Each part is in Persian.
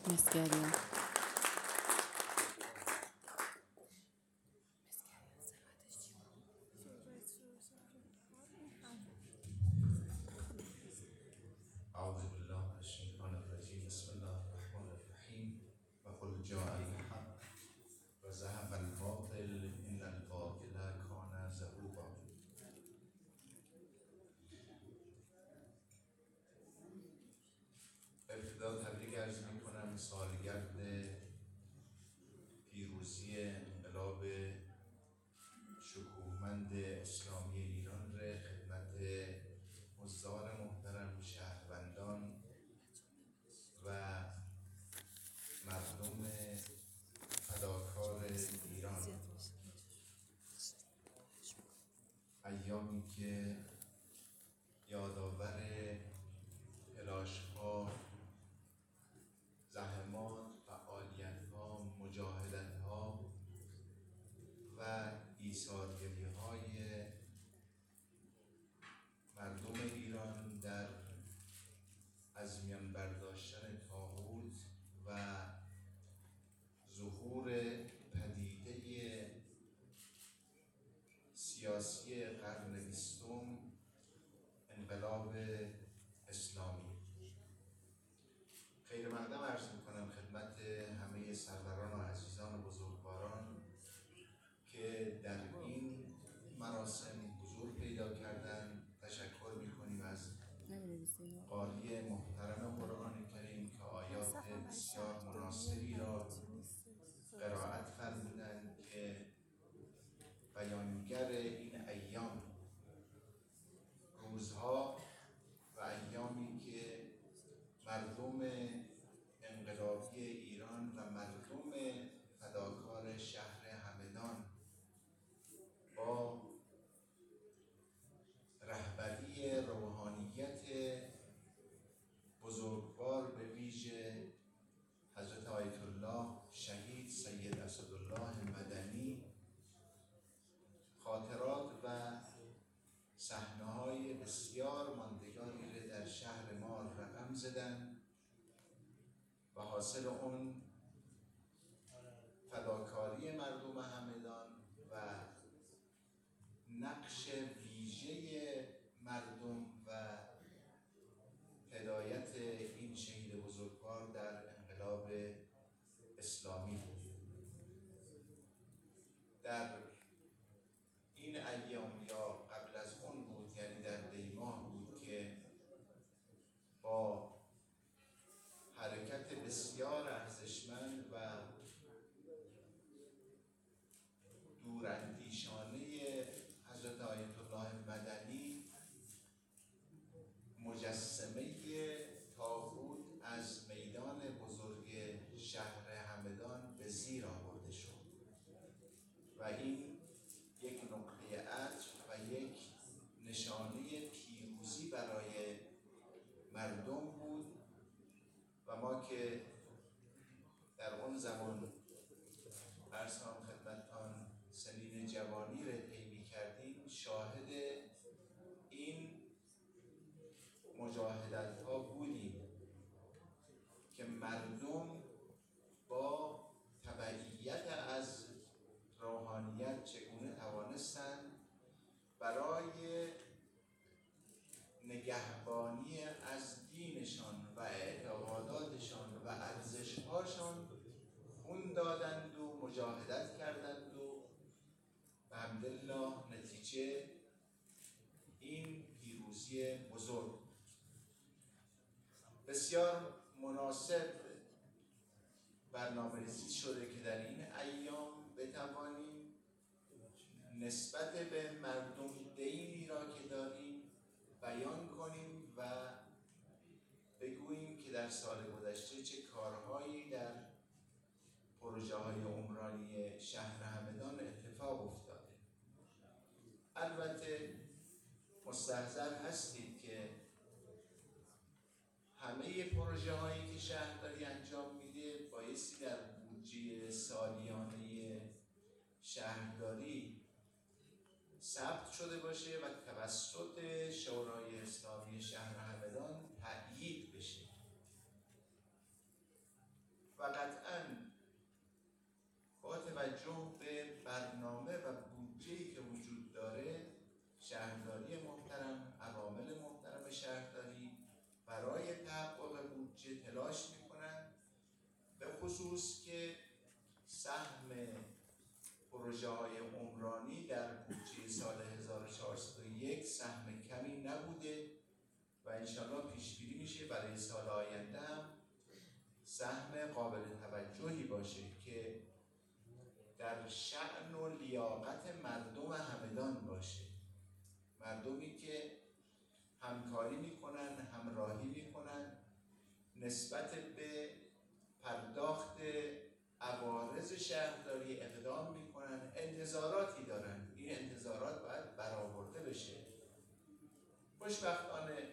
مسگریان. اعوذ بالله من الشیطان الرجیم. بسم الله الرحمن الرحیم. و قل جاء الحق و ذهب الباطل ان الباطل کان زهوقا. ابتدا تبریک عرض می‌کنم سالگرد پیروزی انقلاب شکوهمند اسلامی ایران را خدمت حضار محترم، شهروندان و مردم فداکار ایران. ایامی که یادآور تلاش‌ها، زحمات، فعالیت‌ها، مجاهدت‌ها و ایثارگری‌های مردم ایران در از میان برداشتن طاغوت و ظهور پدیده سیاسی قرن 20 انقلاب اسلامی. خیر مقدم عرض می‌کنم خدمت همه سروران و عزیزان و بزرگواران که در این مراسم حضور پیدا کردن. تشکر می‌کنیم از قاری محترم قرآن کریم که آیات بسیار مناسبی را قرائت فرمودند که بیانگر این ایام، روزها و ایامی که مردم انقلابی ایران و مردم فداکار شهر همدان با رهبری روحانیت بزرگوار به ویژه حضرت آیت الله شهید سید اسدالله مدنی خاطرات و صحنه‌های بسیار ماندگاری را در شهر ما رقم زدند و حاصل اون فداکاری مردم همدان و نقش ویژه مردم و هدایت این شهید بزرگوار در انقلاب اسلامی بود. در این ایام یا قبل از اون بود، یعنی در دیماه بود که با حرکت بسیار ارزشمند و دوراندیشانه حضرت آیت الله مدنی مجسمه طاغوت از میدان بزرگ شهر همدان به زیر آورده شد و این یک نقطه عطف و یک نشانه پیروزی برای مردم بود و ما که در اون زمان عرض کنم خدمتتان سنین جوانی را طی می‌کردیم، شاهد این مجاهدت ها بودیم که مردم با تبعیت از روحانیت چگونه توانستند برای نگهبانی از دینشان و اعتقاداتشان و ارزش‌هاشان خون دادند و مجاهدت کردند و به حمدالله نتیجه این پیروزی بزرگ. بسیار مناسب برنامه‌ریزی شده که در این ایام بتوانیم نسبت به مردم دینی را که داریم بیان کنیم و بگوییم که در سال گذشته چه کارهایی در پروژه‌های عمرانی شهر همدان اتفاق افتاده. البته مستحضر هستید که همه پروژه هایی که شهرداری انجام میده بایستی در بودجه سالیانه شهرداری ثبت شده باشه و توسط شورای اسلامی شهر همدان تأیید بشه. خصوص که سهم پروژه های عمرانی در بودجه سال 1401 سهم کمی نبوده و انشالله پیشبینی میشه برای سال آینده هم سهم قابل توجهی باشه که در شأن و لیاقت مردم همدان باشه، مردمی که همکاری میکنن، همراهی میکنن، نسبت به پرداخت عوارض شهرداری اقدام میکنن، انتظاراتی دارن، این انتظارات باید برآورده بشه. خوشبختانه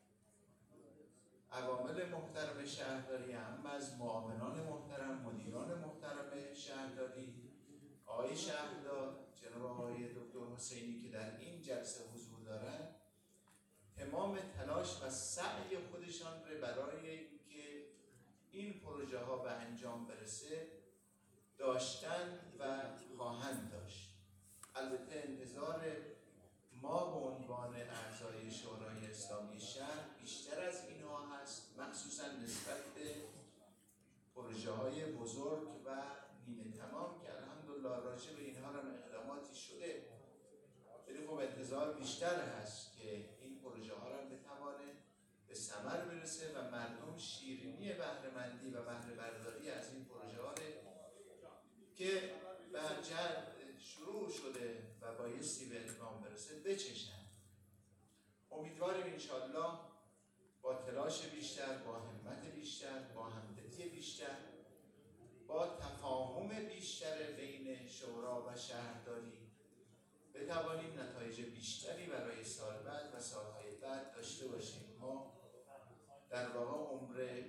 عوامل محترم شهرداری، هم از معاونان محترم، مدیران محترم شهرداری، آقای شهردار، جناب آقای دکتر حسینی که در این جلسه حضور دارن، تمام تلاش و سعی خودشان رو برای اینکه این پروژه ها به انجام برسه داشتن و خواهند داشت. البته انتظار ما به عنوان اعضای شورای اسلامی شهر بیشتر از اینها هست، مخصوصا نسبت به پروژه های بزرگ و نیمه تمام که الحمدلله راجع به اینها هم اقداماتی شده، ولی خب انتظار بیشتر هست که این پروژه ها را بتوانه به ثمر برسه و مردم شیرینی بهره‌مندی و بهره برداری از این پروژه ها که به جد شروع شده و بایستی به اتمام برسه بچشن. امیدواریم انشالله با تلاش بیشتر، با همت بیشتر، با همدلی بیشتر، با تفاهم بیشتر بین شورا و شهرداری بتوانیم نتایج بیشتری برای سال بعد و سالهای بعد داشته باشیم. ما در واقع عمر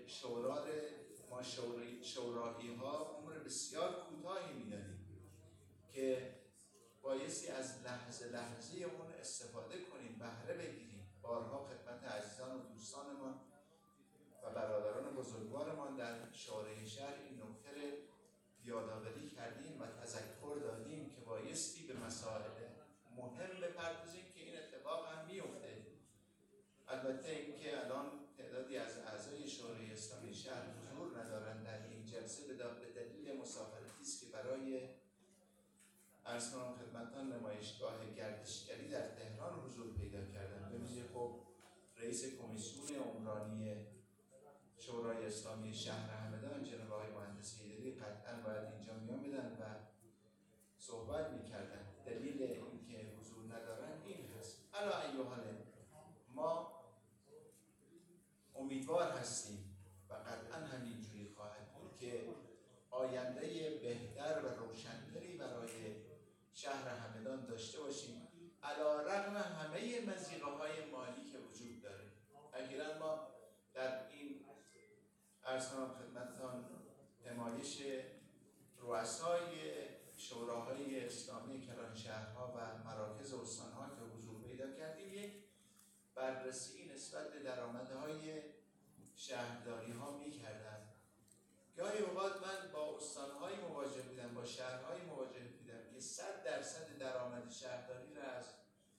شورایی ها عمر بسیار کوتاهی می‌دانیم که بایستی از لحظه لحظه اون استفاده کنیم، بهره بگیریم. بارها خدمت عزیزان و دوستانمان و برادران بزرگوارمان در شورای شهر این نکته رو یادآوری کردیم و تذکر دادیم که بایستی به مسائل مهم بپردازیم که این اتفاق هم میفته. البته اینکه الان تعدادی از اعضای شورای اسلامی شهر حضور ندارند در این جلسه به دلیل مسافرتی است که برای عرض کنم خدمتتان نمایشگاه گردشگری در تهران حضور پیدا کردن. ببینید خب رئیس کمیسیون عمرانی شورای اسلامی شهر همدان جناب آقای مهندس حیدری قطعا باید اینجا میآمدن و صحبت میکردن. دلیل اینکه حضور ندارن این هست. علی ای حال ما امیدوار هستیم و قطعا همینجوری خواهد بود که آینده بهتر و روشن‌تری برای شهر همدان داشته باشیم، علی‌رغم همه مضیقه‌های مالی که وجود داره. اخیراً ما در این عرض کنم خدمتتان نمایش رؤسای شوراهای اسلامی کلان شهرها و مراکز استان‌ها که حضور پیدا کردیم، یک بررسی نسبت به درآمدهای شهرداری‌ها می‌کردند. گاهی اوقات من با استان‌های مواجه بودم، با شهرهای مواجه بودم که 100% درآمد شهرداری را از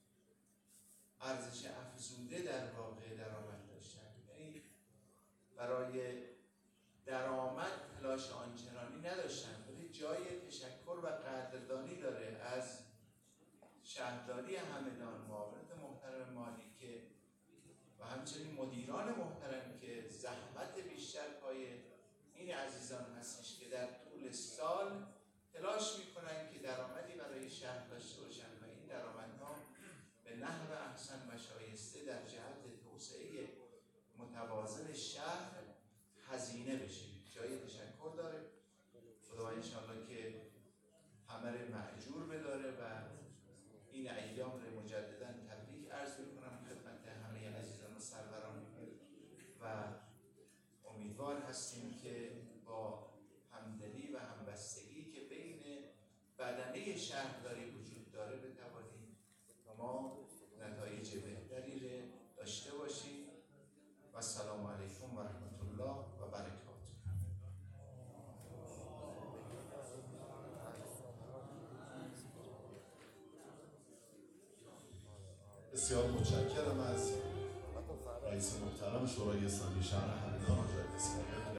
ارزش افزوده در واقع درآمد داشتن. یعنی برای درآمد تلاش آنچنانی نداشتن، ولی جای تشکر و قدردانی داره از شهرداری همدان، معاونت محترم مالی که و همچنین مدیران محترم که زحمت بیشتر پای این عزیزان هستش که در طول سال تلاش میکنن که درآمدی برای شهر داشته باشن و این درآمدها به نحو احسن و شایسته در جهت توسعه متوازن شهر هزینه بشه. جای تشکر داره. خدا انشاءالله که همه رو مأجور بداره و این ایام رو مجددا تبریک عرض میکنم خدمت همه عزیزان و سروران و امیدوار هستیم که با همدلی و همبستگی که بین بدنه شهرداری وجود داره بتوانیم ما نتایج بهتری رو داشته باشیم و السلام علیکم و رحمت الله و برکاته. بسیار متشکرم از رئیس محترم شورای اسلامی شهر همدان.